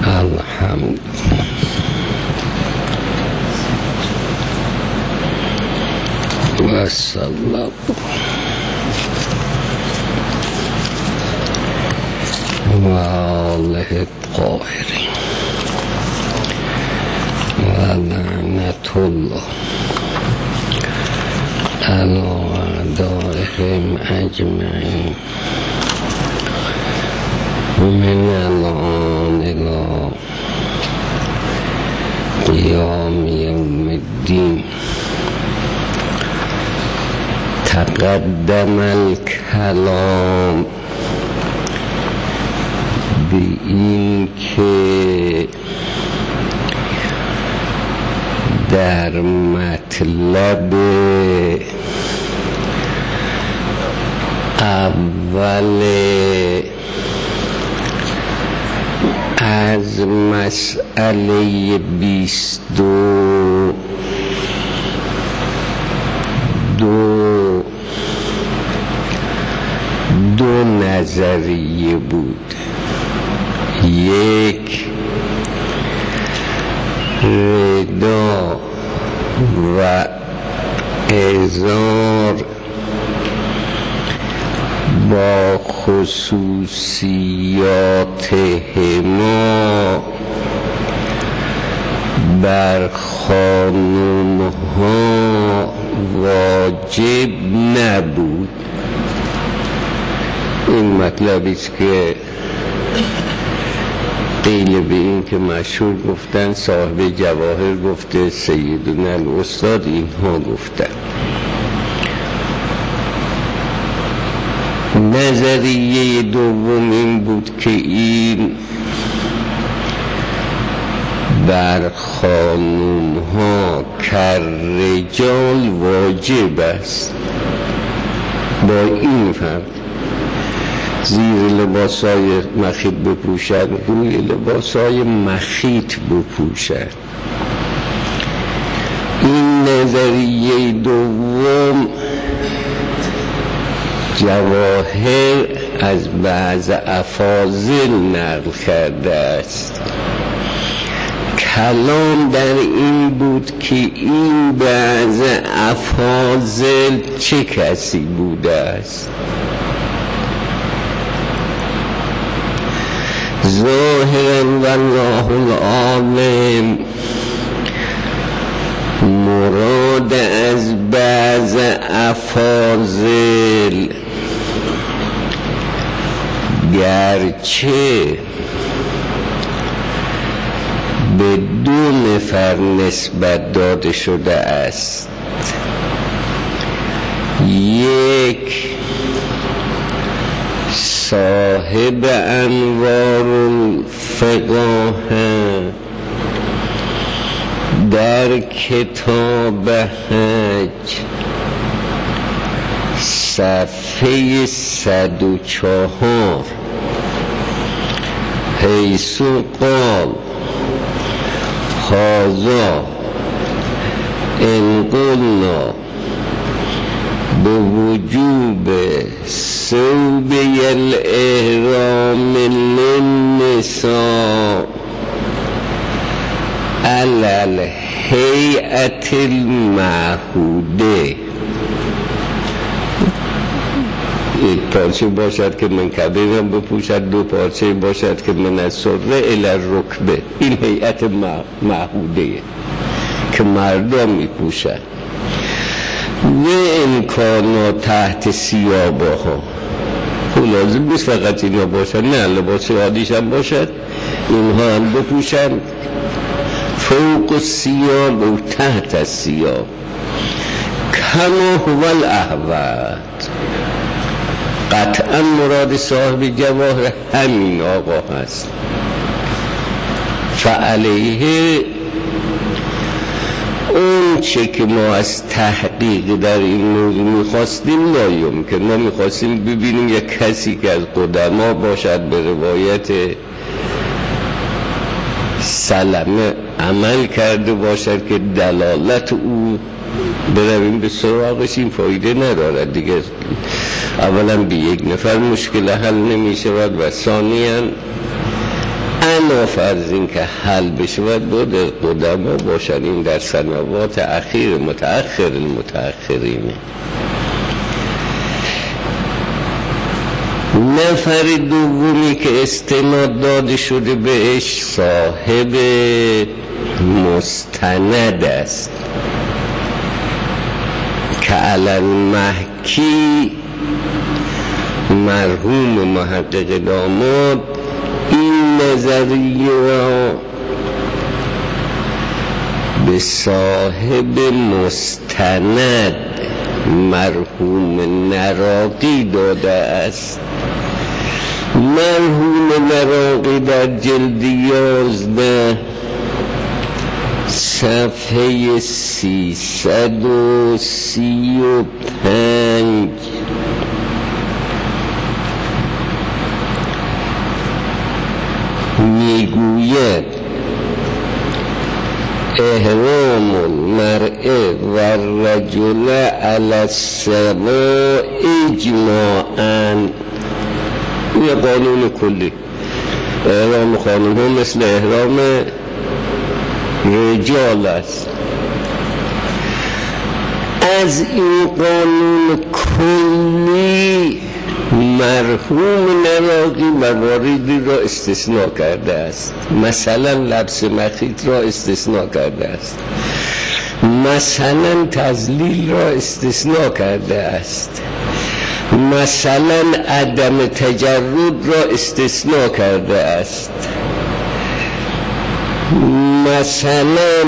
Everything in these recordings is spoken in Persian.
الحمد و صلی و آله الطاهرین و لعنت الله علی اعدائهم اجمعین من الان الى قیام یوم الدین. تقدم الکلام به این که در مطلب اول از مسئله 22 دو نظریه بود. یک، رضا و اظهار با خصوصیاتهما بر خانم‌ها واجب نبود. این مطلبی است که قیل به این که مشهور گفتن، صاحب جواهر گفته، سیدنا الاستاد اینها گفتن. نظریه دوم این بود که این بر خانم‌ها کالرجال واجب است، با این فرق زیر لباسای مخیط بپوشد، روی لباسای مخیط بپوشد. این نظریه دوم جواهر از بعض افاضل نقل کرده است. کلام در این بود که این بعض افاضل چه کسی بوده است. ظاهراً والله العالم مراد از بعض افاضل گرچه به 2 نفر نسبت داده شده است. یک، صاحب انوار الفقاهه در کتاب حج صفحه 104 حیث قال هذا ان قلنا بوجوب ثوب الاحرام للنساء علی الهیئة المعهوده. یک پارچه باشد که منکبه هم بپوشد، 2 پارچه باشد که من از سره الی الرکبه. این هیئت معهوده که مردم میپوشد. و امکانا تحت ثیابها، لازم نیست فقط اینا باشد، نه، لباس عادیش هم باشد، اینها هم بپوشن فوق الثیاب و تحت الثیاب کما هو الاحوط. قطعا مراد صاحب جواهر همین آقا هست. فعلیه اون چه که ما از تحقیق در این موضوع میخواستیم لایم که ما میخواستیم ببینیم یک کسی که از قدما باشد به روایت سلمه عمل کرده باشد که دلالت او برویم به سراغش، این فایده ندارد دیگه. اولا به 1 نفر مشکل حل نمی شود و ثانیاً اما فرض این که حل بشود بود قدما باشن. این در سنوات اخیر متأخر المتأخرینه. نفر دومی که استناد داده شده بهش صاحب مستند است که علل محکی مرحوم محقق داماد این نظریه را به صاحب مستند مرحوم نراقی داده است. مرحوم نراقی در جلد 11 صفحه 335 میگوید احرام المرء و الرجل علی السواء اجماعاً. یه قانون کلی. احرام خانم ها مثل احرام رجال است. از این قانون کلی مرحوم نراقی مواردی را استثناء کرده است. مثلا لبس مخیط را استثناء کرده است، مثلا تذلیل را استثناء کرده است، مثلا عدم تجرد را استثناء کرده است، مثلا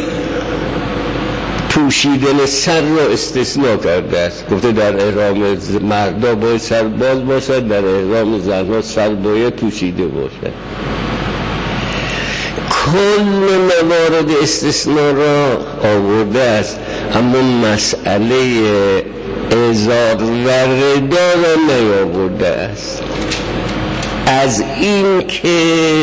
پوشیدن سر را استثناء کرده است. گفته در احرام مردا باید سر باز باشد، در احرام زنها سر باید پوشیده باشد. کل موارد استثناء را آورده است، اما مسئله ازار و ردا را نیاورده است. از این که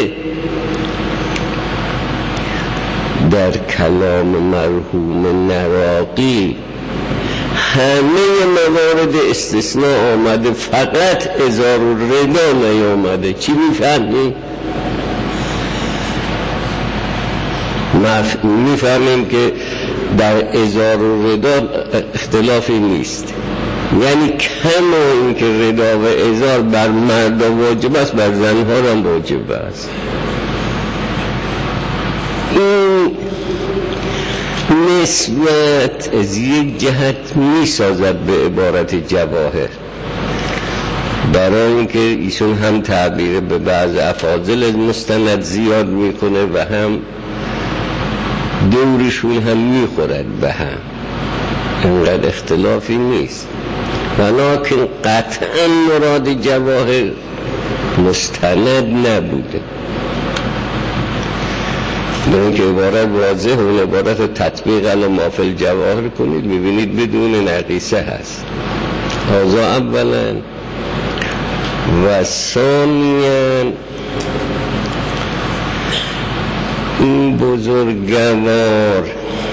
در کلام مرحوم نراقی همه موارد استثناء آمده، فقط ازار و ردا نیامده. چی میفهمیم؟ میفهمیم که در ازار و ردا اختلافی نیست، یعنی کما این که ردا و ازار بر مردا واجب است، بر زنها هم واجب است. این نسبت از یک جهت می سازد به عبارت جواهر، برای اینکه ایشون هم تعبیر به بعض افاضل مستند زیاد میکنه و هم دورشون هم میخورد به هم، اینقدر اختلافی نیست. ولیکن قطعا مراد جواهر مستند نبوده، برای که عبارت واضح و عبارت رو تطبیق علی ما فی الجواهر کنید، ببینید بدون نقیصه هست. هذا اولا. و ثانیا این بزرگوار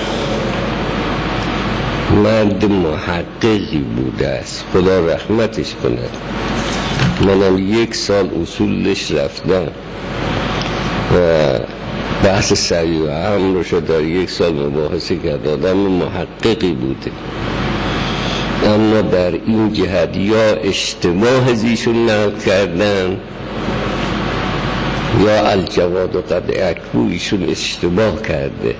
مرد محققی بوده است، خدا رحمتش کند. منم 1 سال اصولش رفتم و بحث سعی و امر رو در 1 سال مباحثه کرد. آدم محققی بوده، اما در این جهت یا اشتباه زیشون نقل کردن یا الجواد و قد اکبو ایشون اشتباه کرده،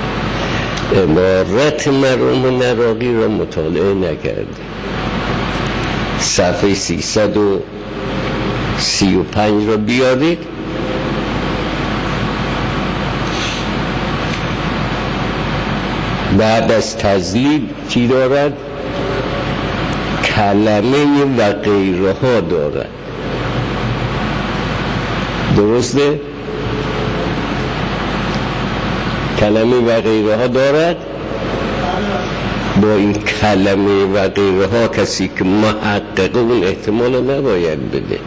عبارت مرحوم نراقی را مطالعه نکرده. صفحه 335 را بیارید. بعد از تذلیل چی دارد؟ کلمه و غیرها دارد. درسته؟ کلمه و غیرها دارد. با این کلمه و غیرها کسی که محقق اون احتمال نباید بده.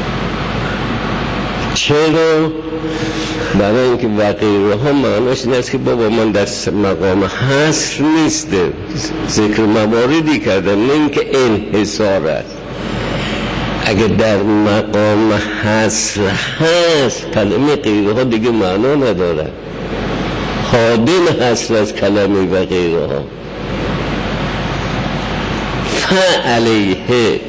چرا؟ برای اینکه و غیرها معناش این است که بابا من در مقام حصر نیسته، ذکر مواردی کردم، نه اینکه انحصار است. اگه در مقام حصر هست کلمه غیره ها دیگه معنا ندارن، حادم حصر از کلمه و غیره ها. فعلیه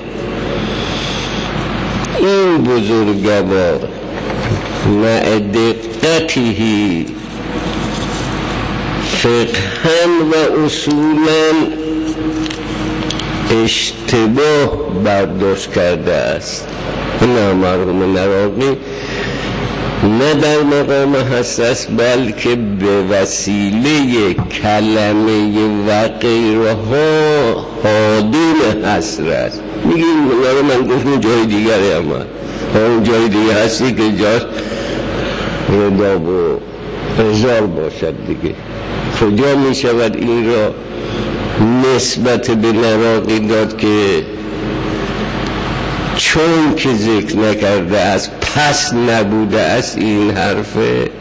این بزرگوار مع دقتی فقها و اصولا اشتباه برداشت کرده است. نه مرحوم نراقی نه در مقام حساس بلکه به وسیله کلمه و غیره ها حادم حسر است. میگیم من گفتم جای دیگری اما اون جای دیگه هستی که جاش ردا و رجال باشد دیگه. کجا می شود این را نسبت به نراقی داد که چون که ذکر نکرده است پس نبوده است؟ این حرف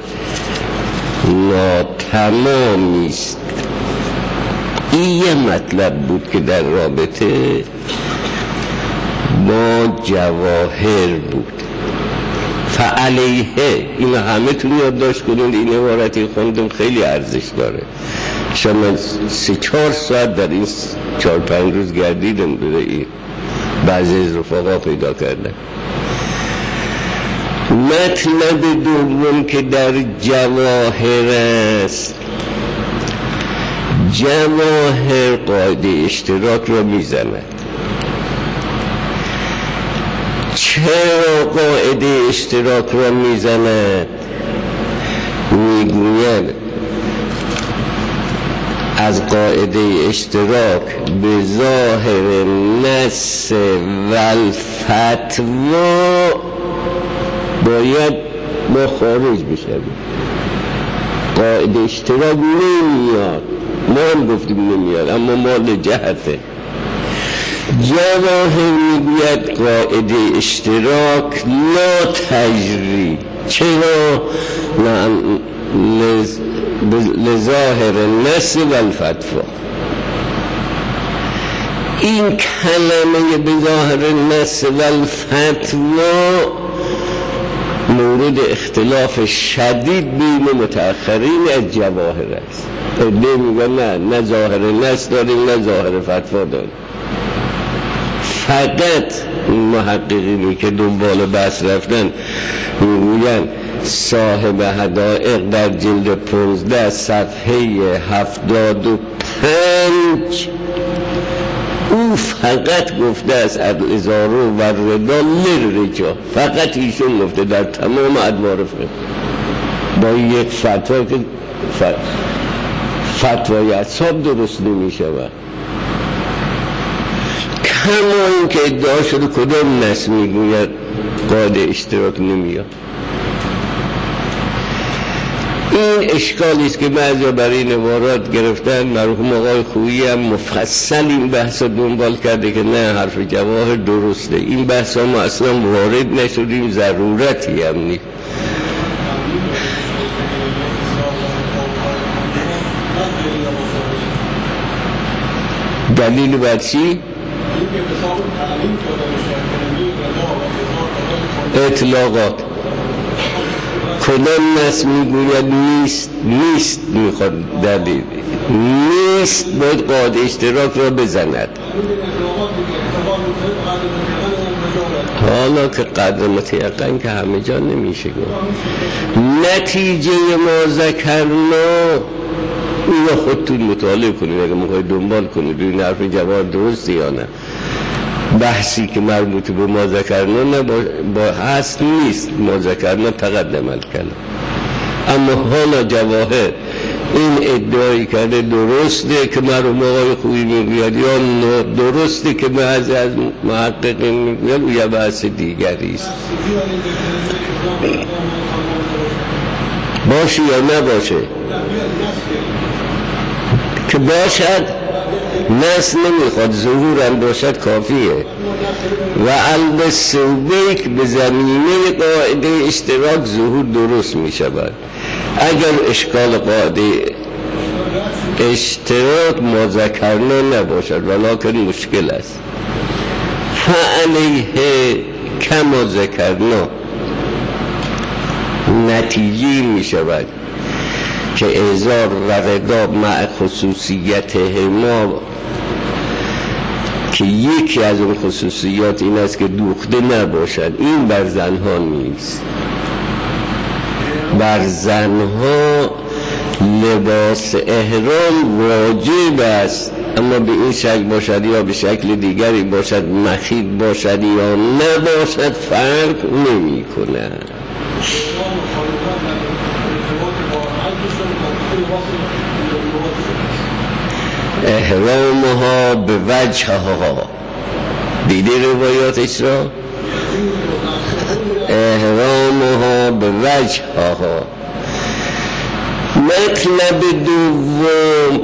ناتمامی است. این یه مطلب بود که در رابطه با جواهر بود. فعلیه این همه تون یادداشت کنید، این عبارتی خوندم خیلی ارزش داره. شما 3-4 ساعت در این 4-5 روز گردیدم بوده، این بعضی از رفقا پیدا کردن. مطلب دوم که در جواهر است، جواهر قاعده اشتراک را میزند. چرا قاعده اشتراک را میزند؟ میگوید از قاعده اشتراک به ظاهر نص و الفتوا باید ما خارج بشویم. قاعده اشتراک نمیاد، ما هم گفتیم نمیاد، اما مال جهته. جواهر میگوید قاعده اشتراک لا تجری. چرا؟ لظاهر النص و الفتوا. این کلمه به ظاهر النص و الفتوا مورد اختلاف شدید بین متأخرین از جواهر است. میگن نه ظاهر نص داریم نه ظاهر فتوا داریم. فقط محققینی که دنبال بحث رفتن میگوین صاحب حدائق در جلد 15 صفحه 75 او فقط گفته است الازار و ردا للرجال. فقط ایشون گفته در تمام ادوار فقه با یک فتوا که فتوای اصحاب درست نمی شود. کما این که ادعا شده کدام نص میگوید قاعده اشتراک نمیاد. این اشکالی است که بعضیا برای این عبارات گرفتن. مرحوم آقای خویی هم مفصل این بحث رو دنبال کرده که نه حرف جواهر درسته. این بحث ها ما اصلا وارد نشدیم، ضرورتی هم نیست. دلیل بر چی؟ اطلاقات. کدام نص میگوید نیست میخواد دلیل نیست باید قاعده اشتراک را بزند. حالا که قدر متیقن که همه جا نمیشه گفت. نتیجه ما ذکرنا اینو خودتون مطالعه کنید اگه میخواید دنبال کنید این حرف جواب درسته یا نه. بحثی که مربوط به ما ذکرنا نه با هست نیست، ما ذکرنا تقدم الکلام. اما حالا جواهر این ادعایی کرده درسته که مرحوم آقای خویی میگوید یا درسته که بعضی از محققین میگوید او یه بحث دیگری است. باشه یا نباشه که باشد نص نمیخواد، ظهورم باشد کافیه. و البسوبیک به زمینه قاعده اشتراک ظهور درست میشود. اگر اشکال قاعده اشتراک ما ذکرنا نباشد ولکن مشکل است. فعلیه کما ذکرنا، نتیجه می شود که اعذار و ردا مع خصوصیت ما، که یکی از اون خصوصیات این است که دوخته نباشد. این بر زنها نیست. بر زنها لباس احرام واجب است، اما به این شکل باشد یا به شکل دیگری باشد، مخیط باشد یا نباشد، فرق نمی کند. احرامها به وجهها، دیدی روایاتش را؟ احرامها به وجهها. مطلب دوم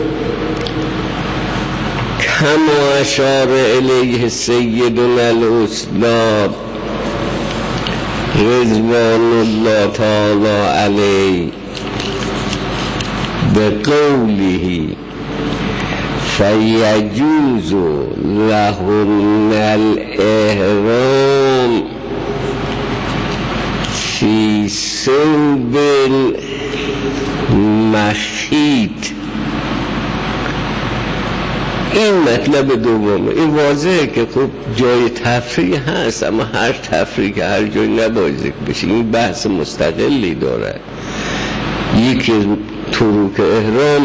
کما اشار الیه سیدنا الاستاد رضوان الله تعالی علیه به قوله فیجوز لهن الاحرام فی ثوب مخیط. این مطلب دومه. این واضحه که خب جای تفریح هست، اما هر تفریح که هر جای نباید ذکر بشه. این بحث مستقلی داره. یکی از طرق احرام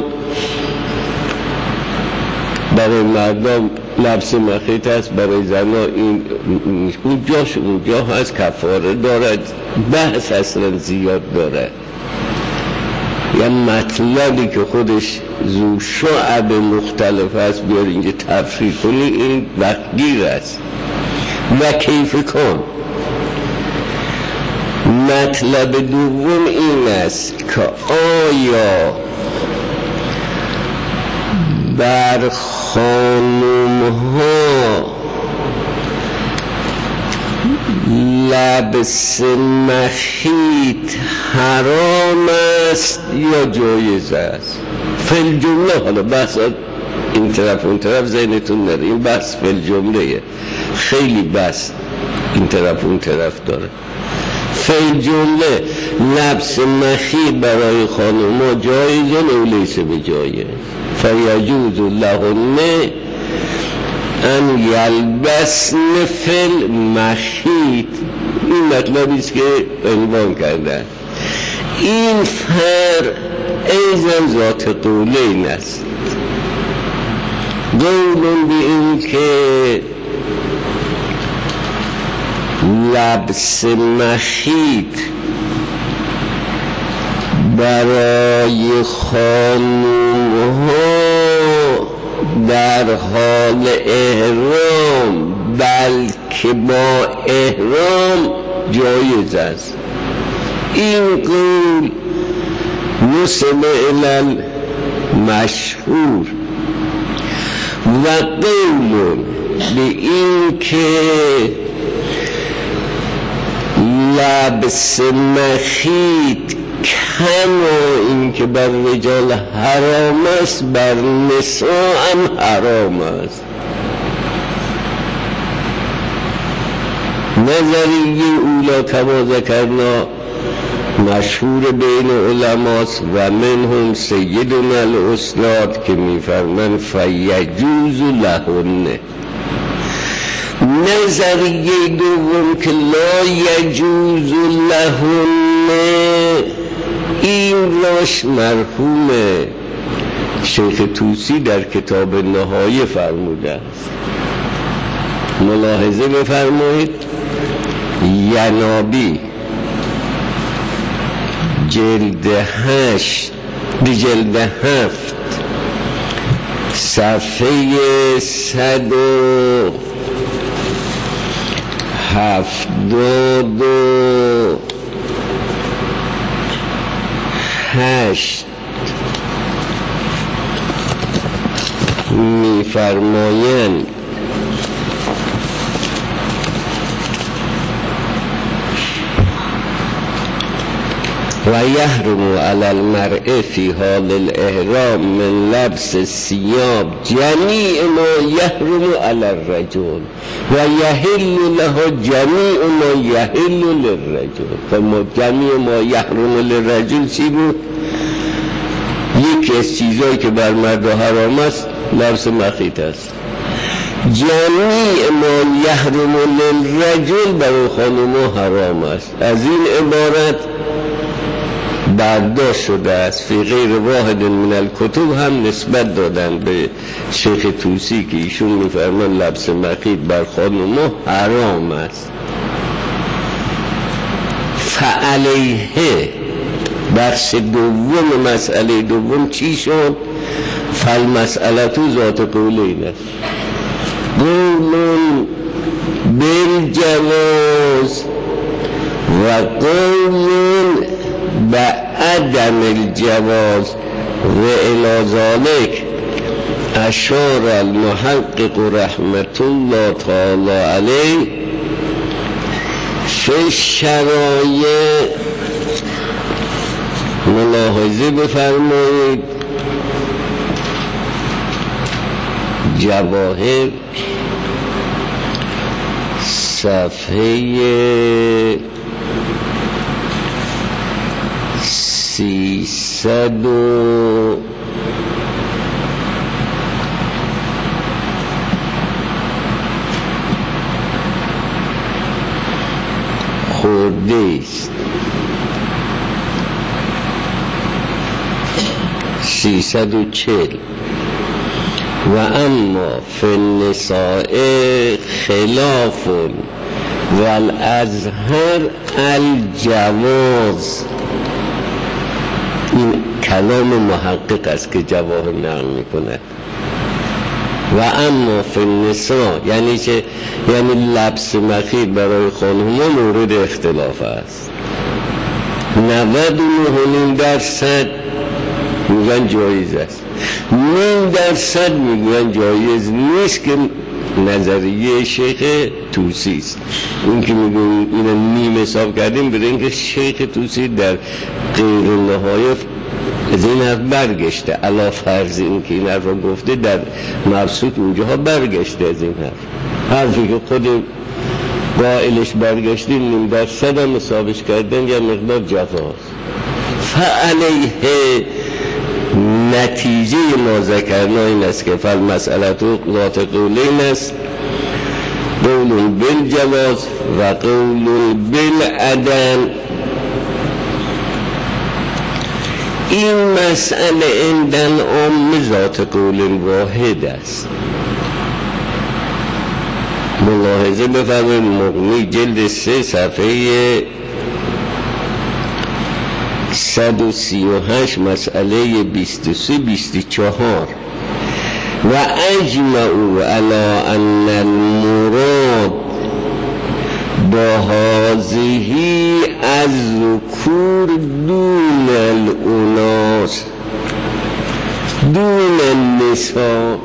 برای مردم لبس مخیط هست، برای زنها این اونجا هست، کفاره دارد، بحث اصلا زیاد داره. یا مطلبی که خودش زو شعب مختلف هست بیار اینجا تفریح کنی، این وقتگیر است. و کیف کن. مطلب دوم این است که آیا بر خانم ها لبس مخیط حرام است یا جایز است؟ فی جمله، حالا بحث این طرف اون طرف ذهنتون نره، این بحث فی جمله، خیلی بحث این طرف اون طرف داره. فی جمله لبس مخیط برای خانم ها جایزه و لیسه به جایه. فیجوز لهن ان یلبسن فی المخیط. این مطلبی است که عنوان کردن. این فرق ایضا ذات قولین است. قولون به این که لبس مخیط برای خانم ها در حال احرام بلکه با احرام جایز است. این قول نسب الی مشهور و قول به این که لبس مخیط کما این که بر رجال حرام است بر نساء هم حرام است. نظریه اولا کما ذکرنا مشهور بین علماست و منهم سیدنا الاستاد که میفرمند فیجوز لهن. نظریه دوم که لا یجوز لهن، این راش مرحوم شیخ طوسی در کتاب نهایه فرموده است. ملاحظه بفرمایید. ینابی جلد 8 جلد 7 صفحه 178 می‌فرمایند و یحرم علی المرء فی حال الاحرام من لبس الثياب جمیع ما یحرم علی الرجل و یحل له جمیع ما یحل للرجل. جمیع ما یحرم للرجل چی بود؟ یکی از چیزایی که بر مرد حرام است لبس مخیط است. جمیع ما یحرم للرجل برای خانم حرام است. از این عبارت برداشت شده است. فی غیر واحد من الکتب هم نسبت دادن به شیخ طوسی که ایشون میفرمان لبس مخیط بر خانم حرام است. فعلیه بخش دوم مسئله دوم چی شد؟ فالمسئله تو ذات قولین است. قول بالجواز و قول بعدم الجواز و الی ذلک اشار المحقق رحمت الله تعالی علیه فی شرایع. ملاحظه بفرمایید جواهر صفحه 300 خورده است. 340. و اما فی النساء خلاف والازهر الجواز. این کلام محقق است که جواهر نقل میکنه. و اما فی النساء یعنی چه؟ یعنی لبس مخیط برای خانم‌ها مورد اختلاف است. 99.9% میگن جایز است، 9% میگن جایز نیست که نظریه شیخ طوسی است. اون که میگن اینو نیم حساب کردیم برای اینکه شیخ طوسی در غیر نهایه از این حرف برگشته، علا فرض این که این حرف رو گفته در مبسوط اونجاها برگشته از این حرفی که خود قائلش برگشتیم 9% هم حسابش کردن یا مقدار جفاست. فعلیه نتیجه ما ذکرنا این است که فالمسئله تو ذات قولین است، قول بالجواز و قول بالعدم. این مسئله عندن عام ذات قول واحد است. ملاحظه بفرمایید مغنی جلد 3 صفحه 138 مسئله 23-24. و اجمعوا علی ان المراد با هذه از ذکور دون الاناث دون النساء.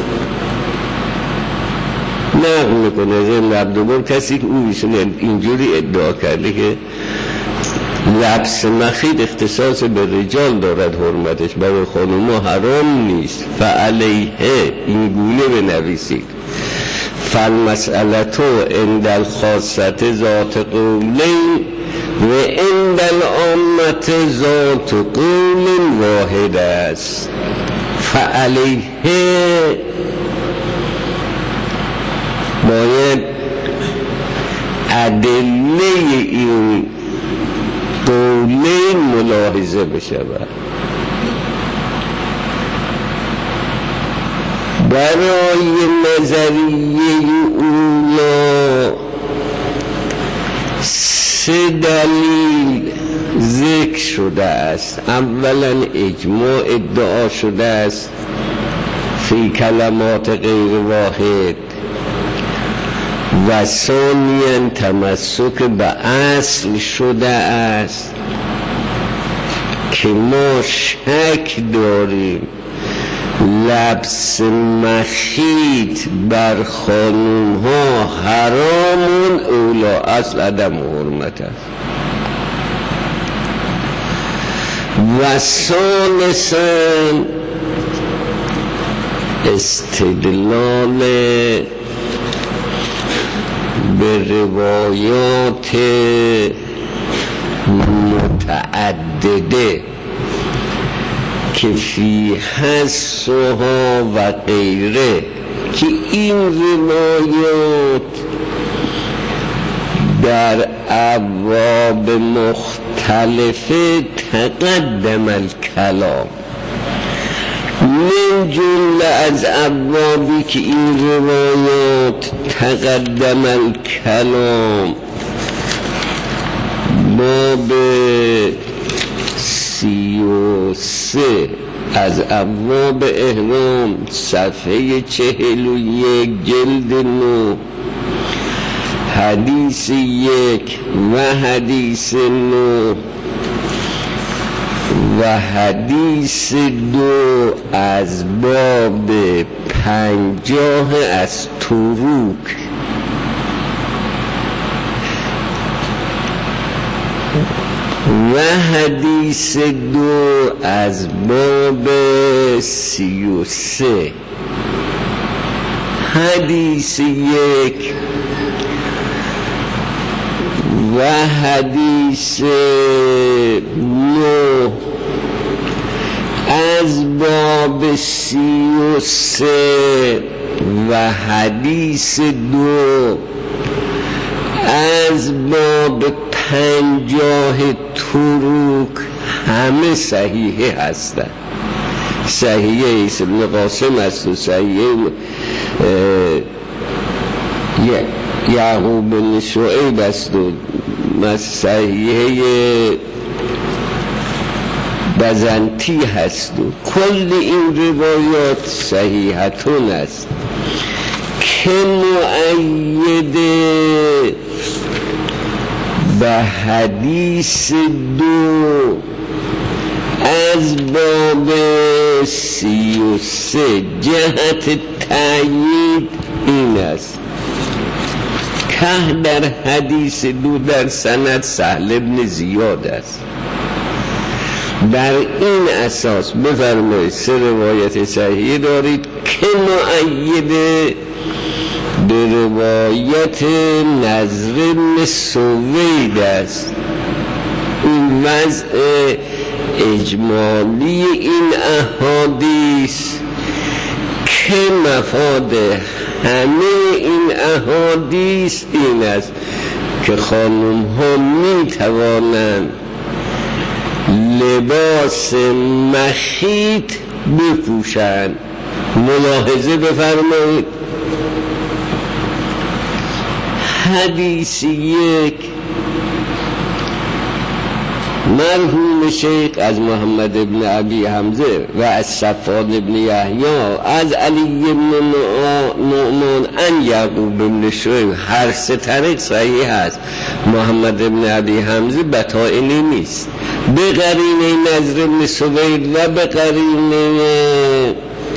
نقل میکنه از این عبدالبر کسی که او اینجوری ادعا کرده که لبس مخیط اختصاص به رجال دارد، حرمتش برای خانوما حرام نیست. فعلیه این گونه بنویسید فالمسئله تو عند الخاصة ذات قولین و عند العامة ذات قول واحد است. فعلیه باید ادله این قولین ملاحظه بشود. برای نظریه اولا 3 دلیل ذکر شده است. اولا اجماع ادعا شده است فی کلمات غیر واحد و ثانیاً تمسک به اصل شده است که ما شک داریم لبس مخیط بر خانوم ها حرامون اولا اصل عدم حرمت است. و ثالثاً استدلال به روایات متعدده که فی حسها و غیره، که این روایات در ابواب مختلفه تقدم الکلام، من جمله از ابوابی که این روایات تقدم الکلام باب 33 از ابواب احرام صفحه 41 جلد 9 حدیث 1 و حدیث 9 و حدیث 2 از باب 50 از تروک و حدیث 2 از باب 33 حدیث 1 و حدیث 9 از باب 33 و حدیث 2 از باب 50 تروک همه صحیحه هستند. صحیحه عیسی بن قاسم است و صحیحه یعقوب بن شعیب است و صحیحه بزنتی هست و کل این روایات صحیحتون است که مؤیده به حدیث 2 از باب 33 جهت تأیید این است که در حدیث 2 در سند سهل بن زیاد است. بر این اساس بفرمایید 3 روایت صحیح دارید که مؤیده به روایت نضر بن سوید است. این وضع اجمالی این احادیث که مفاد همه این احادیث این است که خانم ها می توانند لباس مخیط بپوشند. ملاحظه بفرمایید حدیث 1 مرحوم شیخ از محمد ابن ابی حمزه و از صفوان ابن یحیی از علی ابن نعمان ان یعقوب ابن شعیب، هر 3 طریق صحیح است. محمد ابن ابی حمزه بطائنی نیست، به قرینه نضر ابن سوید و به قرینه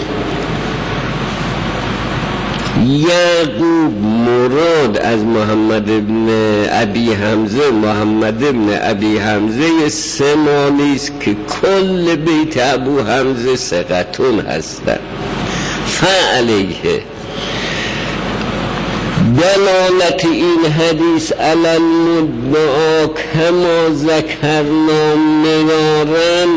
یعقوب مراد از محمد ابن ابی حمزه، محمد ابن ابی حمزه سمانی است که کل بیت ابو حمزه ثقتون هستند. فعلیه دلالت این حدیث علی المدعا کما ذکرنا مرارا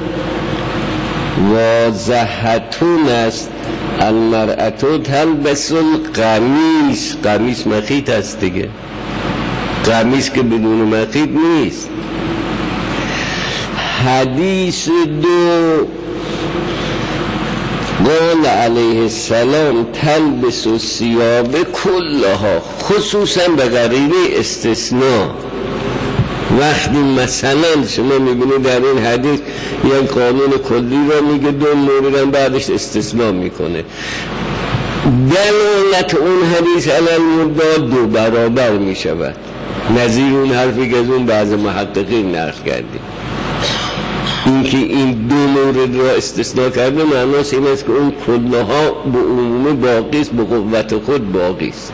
واضحتون است. المرأة تلبس القمیص، قمیص مخیط است دیگه، قمیص که بدون مخیط نیست. حدیث 2 قال علیه السلام تلبس الثياب کلها، خصوصا به قرینه استثناء. وقتی مثلا شما میبینید در این حدیث یک قانون کلی را میگه 2 موردن بعدش استثناء میکنه، دلالت اون حدیث علی المدعا 2 برابر میشود. نظیر اون حرفی که از اون بعض محققین نقل کردیم، اینکه این 2 مورد را استثناء کرده معناش این است که اون کلها به عموم باقی است، به قوت خود باقی است.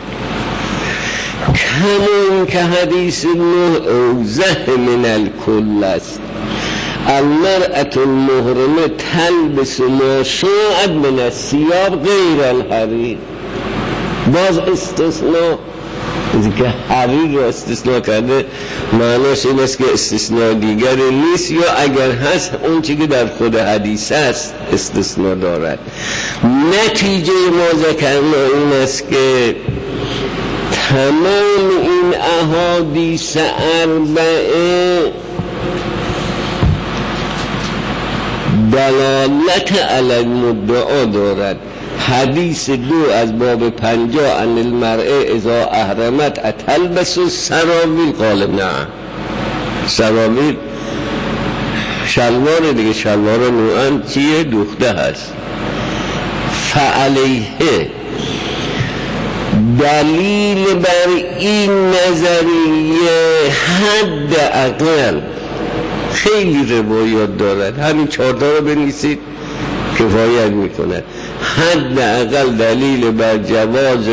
کمون که حدیث 9 اوضح من الکل است. المرأة المحرمه تلبس ما شاءت من الثياب غیر الحریر. باز استثناء که حریر رو استثناء کرده معناش این است که استثناء دیگر نیست، یا اگر هست اون چی که در خود حدیث است استثناء دارد. نتیجه ما ذکرنا این است که تمام این احادیث اربعه دلالت علی المدعا دارد. حدیث 2 از باب 50 ان المرء اذا احرمت اتلبس السراویل قال نه. سراویل شلوار دیگه، شلوار نوعا چیه؟ دوخته هست. فعلیه دلیل بر این نظریه حد اقل خیلی روایات دارد، همین 4 تا رو بنویسید کفایت میکنه. حد اقل دلیل بر جواز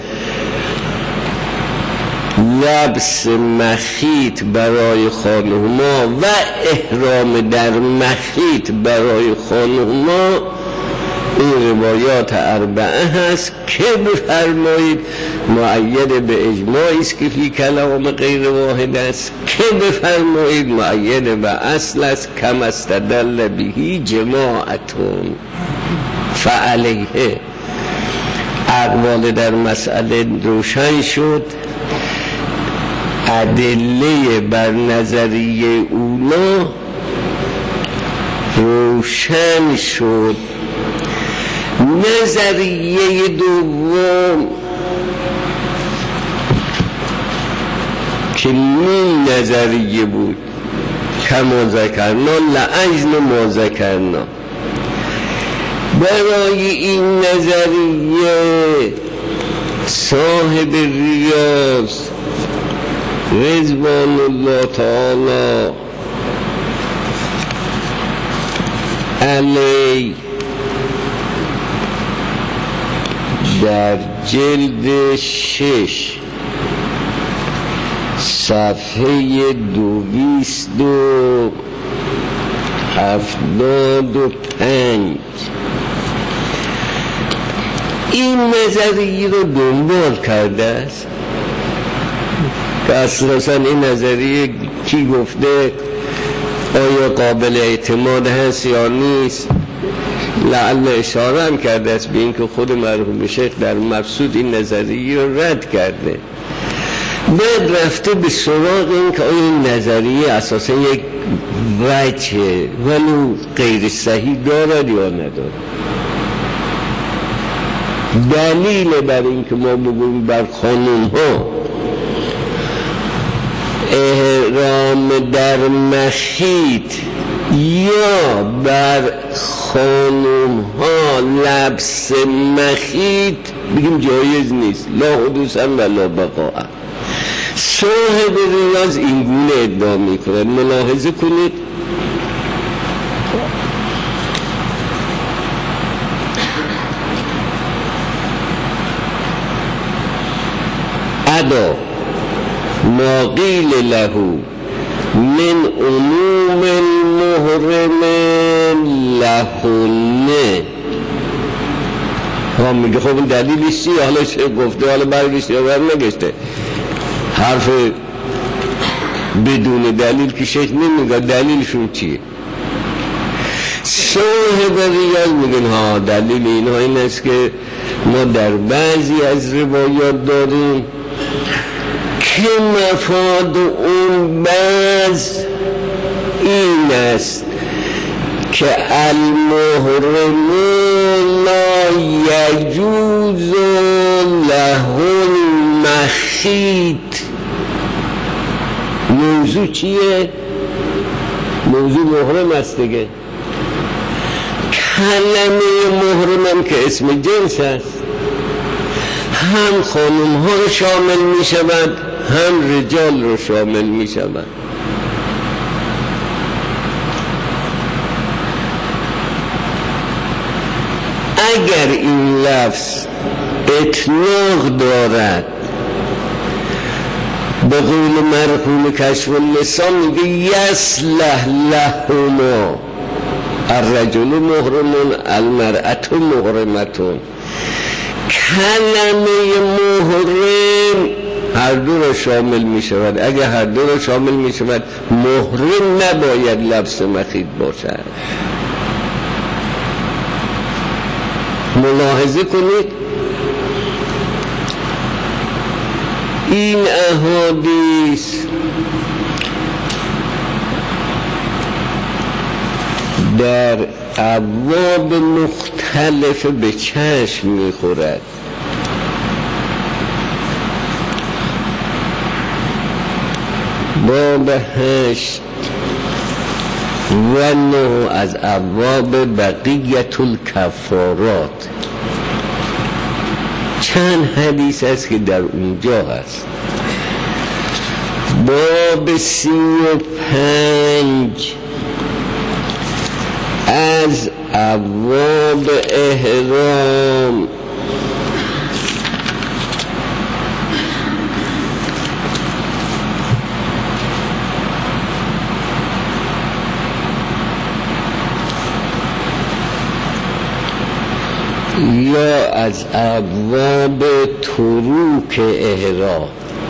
لبس مخیط برای خانوما و احرام در مخیط برای خانوما این روایات اربعه هست که بفرمایید مؤید به اجماعی است که فی کلام غیر واحد است، که بفرمایید مؤید به اصل است کم استدل بهی جماعتون. فعلیه اقوال در مسئله روشن شد، ادله بر نظریه اونا روشن شد. نظریه دوم که این نظریه بود کما ذکرنا لعجل ما ذکرنا، برای این نظریه صاحب ریاض رضوان الله تعالی علیه در جلد 6 صفحه 275 این نظریه رو دنبال کرده است که اساساً این نظریه کی گفته، آیا قابل اعتماد هست یا نیست. لعل اشاره هم کرده است به این که خود مرحوم شیخ در مقصود این نظریه رو رد کرده. بعد رفته به سراغ این که آیا این نظریه اساسا یک وجه ولو غیر صحیح دارد یا ندارد. دلیل بر این که ما بگویم بر خانم ها احرام در مخیط یا بر خانم ها لبس مخیط بگیم جایز نیست، لا حدوثا و لا بقاء. صاحب ریاض این گونه ادعا میکنند. ملاحظه کنید ادا ما قیل له من عموم المحرم لهنه. ها میگه خب این دلیلش چیه؟ حالا چه گفته؟ حالا برگشته یا برنگشته؟ حرف بدون دلیل که شیخ نمیگه دلیلشون چیه. صاحب ریاض میگن ها دلیل اینها این است که ما در بعضی از روایات داریم که مفاد اون بعض این است که المحرم لا یجوز له المخیط. موضوع چیه؟ موضوع محرم است دیگه. کلمه محرم که اسم جنس است، هم خانم ها رو شامل می شود هم رجال رو شامل می شود. اگر این لفظ اطلاق دارد به قول مرحوم کشف اللسان میگه یصلح لهما الرجل محرم المرأة محرمتون. کلمه محرم هر دو را شامل می شود. اگر هر دو را شامل می شود محرم نباید لبس مخیط باشد. ملاحظه کنید این احادیث در ابواب مختلف به چشم میخورد. باب 8 و 9 از ابواب بقیت الکفارات چند حدیث است که در اونجا هست. باب 35 از ابواب احرام یا از ابواب تروک احرام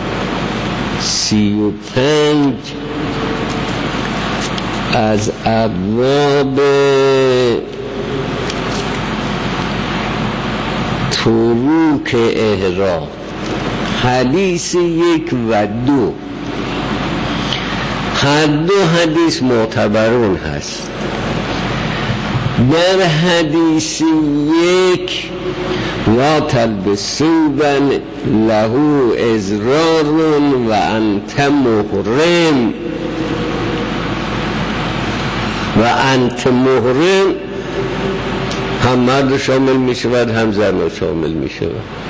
35 از ابواب تروک احرام حدیث 1 و 2 هر دو حدیث معتبرون هست. در حدیث 1 لا تلبسوا له ازرار و انت محرم و انت محرم هم مرد شامل می شود هم زن شامل می شود.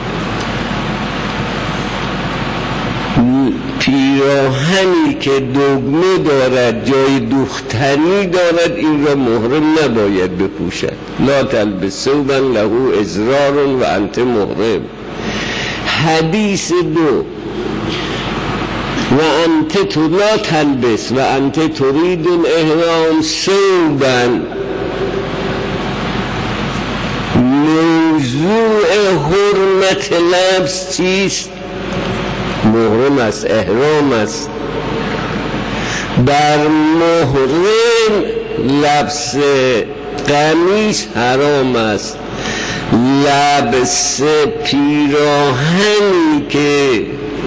پیراهنی که دگمه دارد جای دوختنی دارد این را محرم نباید بپوشد. لا تلبسوا له ازرار و انت محرم. حدیث 2 و انت لا تلبس و انت تريد الاحرام ثوبا موضوع حرمت لبس چیست؟ محرم است، احرام است. بر محرم لبس قمیص حرام است. لبس پیراهنی که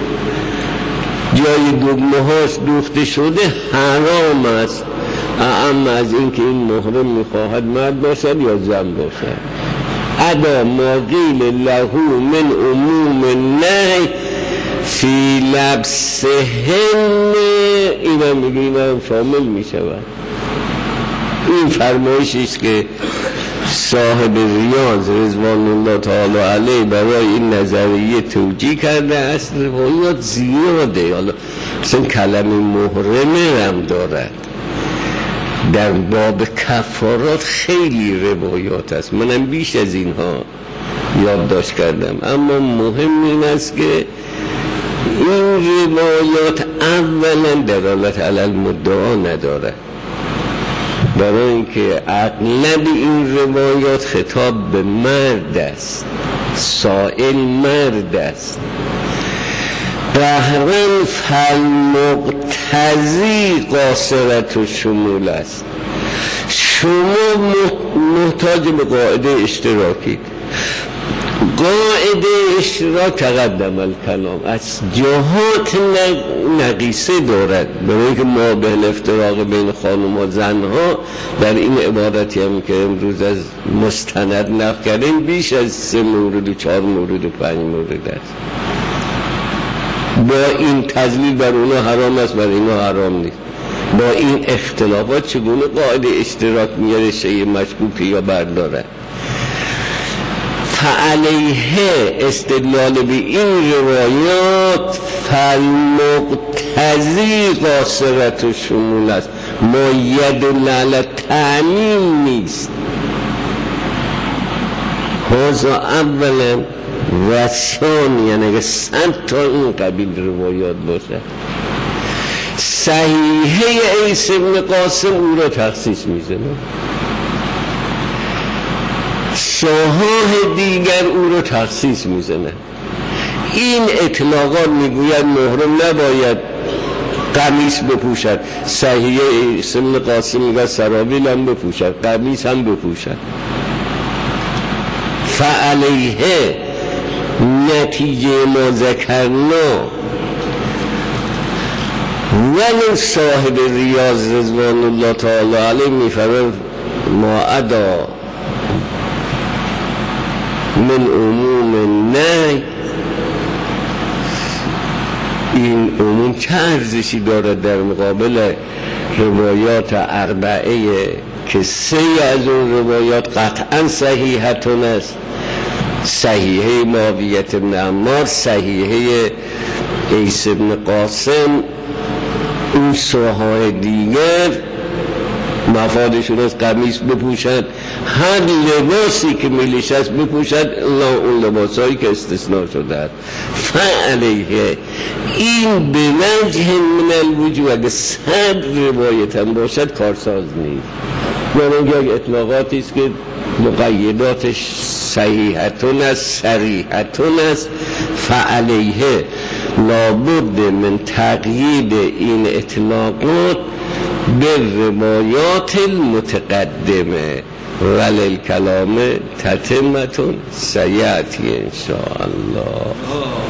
جای دگمه هاش دوخته شده حرام است، اما از اینکه این محرم میخواهد مرد باشد یا زن باشد. ادا ما قیل له من عموم النهی فی لبسهن اینا میگه اینا شامل میشود. این فرمایشی است که صاحب ریاض رضوان الله تعالی علیه برای این نظریه توجیه کرده است. روایات زیاده، حالا مثلا کلمه محرمه هم دارد. در باب کفارات خیلی روایات است، منم بیش از اینها یادداشت کردم، اما مهم این است که این روایات اولا دلالت علی المدعا ندارد، برای اینکه اغلب این روایات خطاب به مرد است، سائل مرد است. بهرن فالمقتضی قاصرت و شمول است. شما محتاج به قاعده اشتراکید. قاعده اشتراک تقدم الکلام از جهات نقیصه دارد، برای اینکه ما به الافتراق بین خانم و زنها در این عبارتی هم که امروز از مستند نقل کردیم بیش از 3 مورد و 4 مورد و 5 مورد است. با این تضلیل بر اونا حرام است، بر اینا حرام نیست. با این اختلافات چگونه قاعده اشتراک میاره شیء مشکوک یا برداره؟ فعلیه استدلال به این روایات فالمقتضی قاصرت و شمول است، مؤید علی تعمیم نیست. هذا اولا و ثانیا اگه 100 تا این قبیل روایات باشه صحیحه عیسی بن قاسم او را تخصیص میزنه، صحاح دیگر او را تخصیص میزنه. این اطلاقات میگوید محرم نباید قمیص بپوشد، صحیحه عیسی بن قاسم میگه سراویل هم بپوشد، قمیص هم بپوشد. فعلیه نتیجه ما ذکرنا ولی صاحب ریاض رضوان الله تعالی علیه میفرماید ما ادا من عموم نه، این عموم چه ارزشی دارد در مقابل روایات اربعه که 3 از اون روایات قطعا صحیحتون است، صحیحه معاویه بن عمار، صحیحه عیسی بن قاسم. اون صحاح دیگر مفادشون از قمیص بپوشد، هر لباسی که میلیش است بپوشد الا اون لباسایی که استثناء شده است. فعلیه این به وجه من الوجوه اگه 100 روایت هم باشد کارساز نیست، یعنی اطلاقاتی است که مقیداتش صحیحتون است، صریحتون است. فعلیه لابد من تقیید این اطلاقات به روایات المتقدمه ولی کلام تتمتون سیعتی انشاءالله.